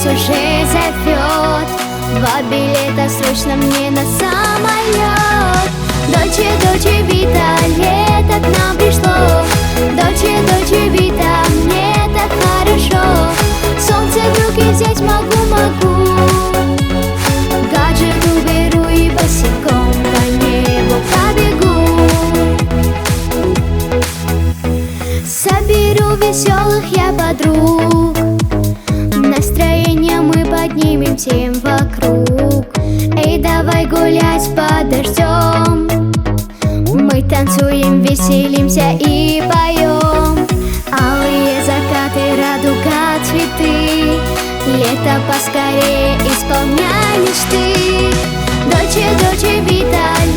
голос уже зовет. 2 билета срочно мне на самолет. Дольче, Дольче Вита, лето к нам пришло. Дольче, Дольче Вита, мне так хорошо. Солнце в руки взять могу. Гаджет уберу и босиком по небу побегу. Соберу веселых я подруг, настроение мы поднимем всем вокруг. Эй, давай гулять под дождем. Мы танцуем, веселимся и поем. Алые закаты, радуга, цветы. Лето поскорее, исполняй мечты. Дольче, Дольче Вита,